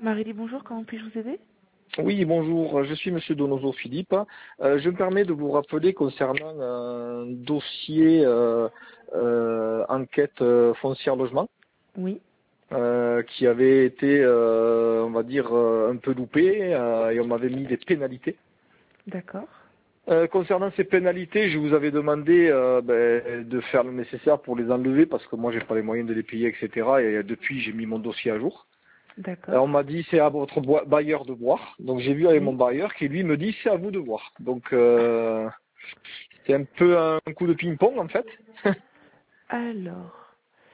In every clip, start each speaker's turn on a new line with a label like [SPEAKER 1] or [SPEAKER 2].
[SPEAKER 1] Marie, bonjour, comment puis-je vous aider?
[SPEAKER 2] Oui, bonjour, je suis Monsieur Donoso Philippe. Je me permets de vous rappeler concernant un dossier enquête foncière logement
[SPEAKER 1] Oui,
[SPEAKER 2] qui avait été, on va dire, un peu loupé et on m'avait mis des pénalités.
[SPEAKER 1] d'accord.
[SPEAKER 2] Concernant ces pénalités, je vous avais demandé de faire le nécessaire pour les enlever parce que moi j'ai pas les moyens de les payer, etc. Et depuis j'ai mis mon dossier à jour.
[SPEAKER 1] D'accord.
[SPEAKER 2] On m'a dit c'est à votre bailleur de voir. Donc j'ai vu avec mon
[SPEAKER 1] Oui.
[SPEAKER 2] bailleur qui lui me dit c'est à vous de voir. Donc c'est un peu un coup de ping-pong en fait.
[SPEAKER 1] Alors,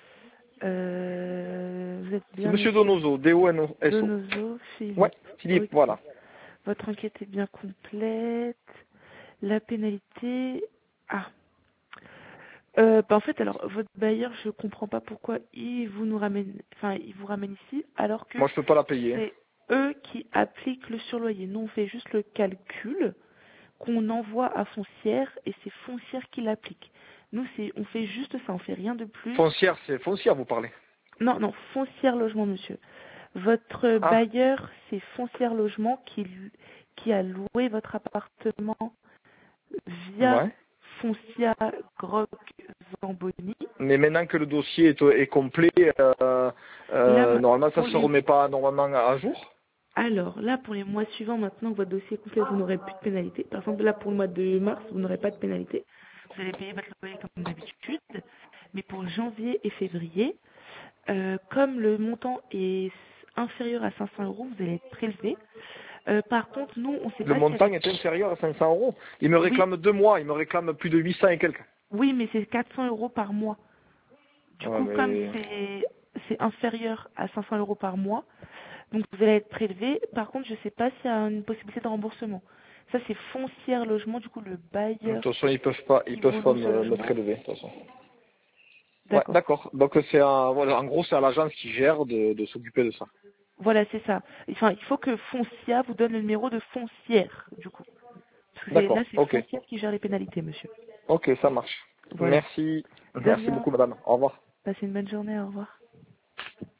[SPEAKER 1] vous êtes
[SPEAKER 2] C'est
[SPEAKER 1] bien
[SPEAKER 2] Monsieur
[SPEAKER 1] monsieur
[SPEAKER 2] Donoso, D-O-N-O-S-O.
[SPEAKER 1] Donoso,
[SPEAKER 2] Ouais,
[SPEAKER 1] Philippe.
[SPEAKER 2] Philippe,
[SPEAKER 1] Ok.
[SPEAKER 2] voilà.
[SPEAKER 1] Votre enquête est bien complète. La pénalité... Ah. En fait, alors, votre bailleur, je comprends pas pourquoi il vous ramène ici, alors que
[SPEAKER 2] Moi je peux pas la payer.
[SPEAKER 1] c'est eux qui appliquent le surloyer. Nous, on fait juste le calcul qu'on envoie à Foncière et c'est Foncière qui l'applique. Nous, on fait juste ça, on fait rien de plus.
[SPEAKER 2] Foncière, c'est foncière vous parlez.
[SPEAKER 1] Non, non, Foncière Logement, monsieur. Votre
[SPEAKER 2] Ah,
[SPEAKER 1] bailleur, c'est Foncière Logement qui a loué votre appartement via
[SPEAKER 2] ouais.
[SPEAKER 1] Foncia Groc Zamboni.
[SPEAKER 2] Mais maintenant que le dossier est complet,
[SPEAKER 1] Là,
[SPEAKER 2] normalement ça
[SPEAKER 1] pour
[SPEAKER 2] se
[SPEAKER 1] les,
[SPEAKER 2] remet pas normalement à jour.
[SPEAKER 1] alors, là, pour les mois suivants, maintenant que votre dossier est complet, vous n'aurez plus de pénalité. Par exemple, là, pour le mois de mars, vous n'aurez pas de pénalité. Vous allez payer votre loyer comme d'habitude. Mais pour janvier et février, comme le montant est inférieur à 500 euros, vous allez être prélevé. Par contre, nous, on ne sait
[SPEAKER 2] Le
[SPEAKER 1] pas si
[SPEAKER 2] montant
[SPEAKER 1] avec...
[SPEAKER 2] est inférieur à 500 euros. Il me
[SPEAKER 1] Oui,
[SPEAKER 2] réclame 2 mois, il me réclame plus de 800 et quelques.
[SPEAKER 1] oui, mais c'est 400 euros par mois. Du
[SPEAKER 2] Ouais,
[SPEAKER 1] coup, comme
[SPEAKER 2] mais
[SPEAKER 1] c'est inférieur à 500 euros par mois, donc vous allez être prélevé. Par contre, je ne sais pas s'il y a une possibilité de remboursement. Ça, c'est Foncière Logement, du coup, le
[SPEAKER 2] de toute
[SPEAKER 1] bailleur
[SPEAKER 2] façon, ils
[SPEAKER 1] qui
[SPEAKER 2] peuvent
[SPEAKER 1] vous
[SPEAKER 2] pas
[SPEAKER 1] loue ce
[SPEAKER 2] me
[SPEAKER 1] logement.
[SPEAKER 2] prélever, de toute façon. Ouais,
[SPEAKER 1] D'accord.
[SPEAKER 2] d'accord. Donc c'est voilà, en gros, c'est à l'agence qui gère de s'occuper de ça.
[SPEAKER 1] Voilà, c'est ça. Enfin, il faut que Foncia vous donne le numéro de Foncière, du coup. Parce que là,
[SPEAKER 2] D'accord,
[SPEAKER 1] c'est
[SPEAKER 2] ok.
[SPEAKER 1] Foncière qui gère les pénalités, monsieur.
[SPEAKER 2] Ok, ça marche.
[SPEAKER 1] Voilà.
[SPEAKER 2] Merci.
[SPEAKER 1] De
[SPEAKER 2] Merci
[SPEAKER 1] rien.
[SPEAKER 2] beaucoup, madame. Au revoir.
[SPEAKER 1] Passez une bonne journée. Au revoir.